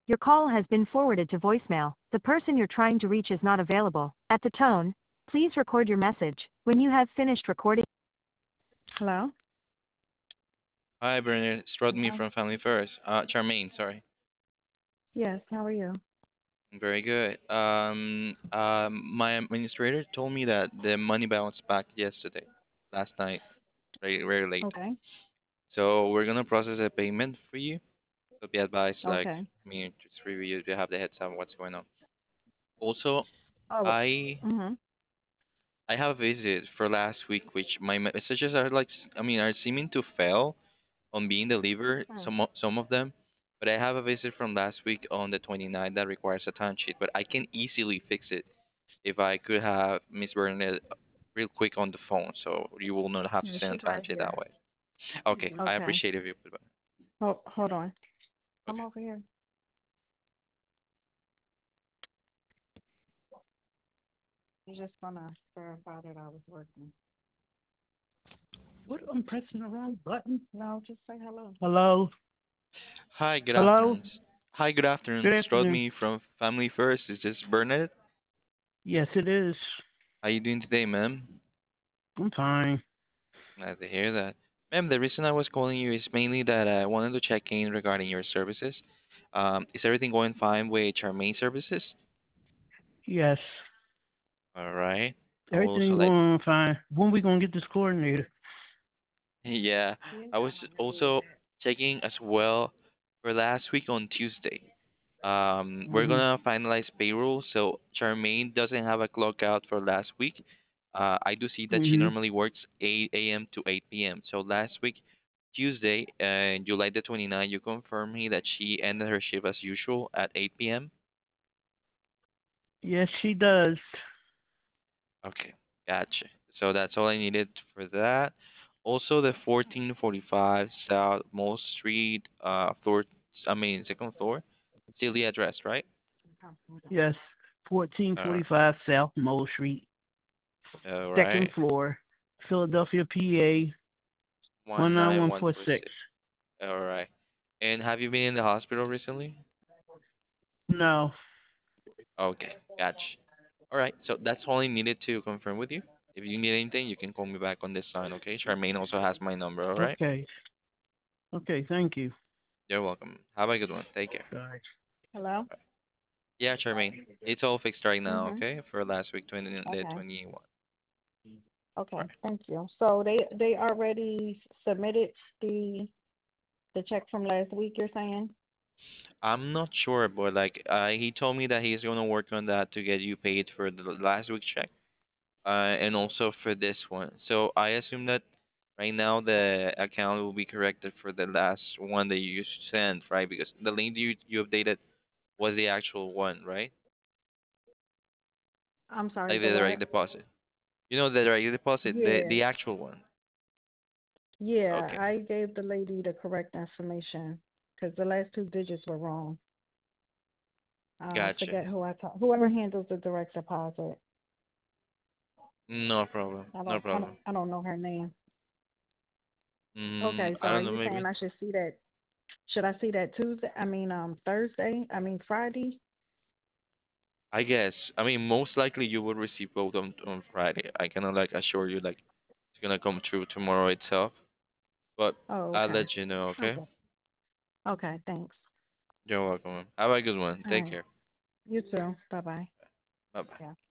Your call has been forwarded to voicemail. The person you're trying to reach is not available. At the tone, please record your message. When you have finished recording. Hello? Hi, Bernard. It's Rodney Hello? from Family First. Charmaine, sorry. Yes, how are you? Very good. My administrator told me that the money bounced back yesterday, last night, very, very late. Okay. So we're gonna process a payment for you. So be advised, like, Okay. just review if you have the heads up what's going on. Also, Oh, I mm-hmm. I have a visit for last week, which my messages are like, are seeming to fail on being delivered, some of them. But I have a visit from last week on the 29th that requires a timesheet, but I can easily fix it if I could have Miss Burnett real quick on the phone, so you will not have to Yeah, send she's a right timesheet that here. way. Okay, I Okay. appreciate it if you put it. Hold on. Come Okay. over here. I'm just gonna verify that I was working. What? I'm pressing the wrong button. No, just say hello. Hello? Hi, good Hello? afternoon. Hi, good afternoon. Good This is afternoon. Rodney from Family First. Is this Burnett? Yes, it is. How you doing today, ma'am? I'm fine. Glad to hear that. Ma'am, the reason I was calling you is mainly that I wanted to check in regarding your services. Is everything going fine with our main services? Yes. All right. I will also Everything like, going fine. When we gonna get this coordinator? yeah, I was also checking as well for last week on Tuesday. We're Mm-hmm. gonna finalize payroll, so Charmaine doesn't have a clock out for last week. I do see that she Mm-hmm. normally works 8 a.m. to 8 p.m. So last week, Tuesday, July the 29th, you confirmed me that she ended her shift as usual at 8 p.m. Yes, she does. Okay, gotcha. So that's all I needed for that. Also, the 1445 South Mall Street, second floor, still the address, right? Yes. Uh, 1445 South Mole Street, all second right. floor, Philadelphia, PA, 19146. 19146. All right. And have you been in the hospital recently? No. Okay, gotcha. All right. So that's all I needed to confirm with you. If you need anything, you can call me back on this line, okay? Charmaine also has my number, all right? Okay. Okay, thank you. You're welcome. Have a good one. Take care. Bye. Hello? Yeah, Charmaine. It's all fixed right now, Mhm. okay? For last week, the Okay. 21. All Okay. right. Thank you. So they already submitted the the check from last week. You're saying? I'm not sure, but like, he told me that he's gonna work on that to get you paid for the last week's check, and also for this one. So I assume that right now the account will be corrected for the last one that you sent, right? Because the link you updated was the actual one, right? I'm sorry. Like The the direct what? deposit. You know the direct deposit, Yeah. the actual one. Yeah. Okay, I gave the lady the correct information because the last two digits were wrong. I gotcha. forget who I talk. Whoever handles the direct deposit. No problem. I No don't. I don't. problem. I don't know her name. Mm, Okay. So I are don't know. you saying Maybe. I should see that? Should I see that Tuesday? I mean, Thursday? I mean, Friday? I guess. I mean, most likely you will receive both on Friday. I cannot like assure you like it's gonna come through tomorrow itself, but Oh, I'll okay. let you know. Okay. Okay. Okay. Thanks. You're welcome. Have a good one. All Take right. care. You too. Bye bye. Bye bye. Yeah.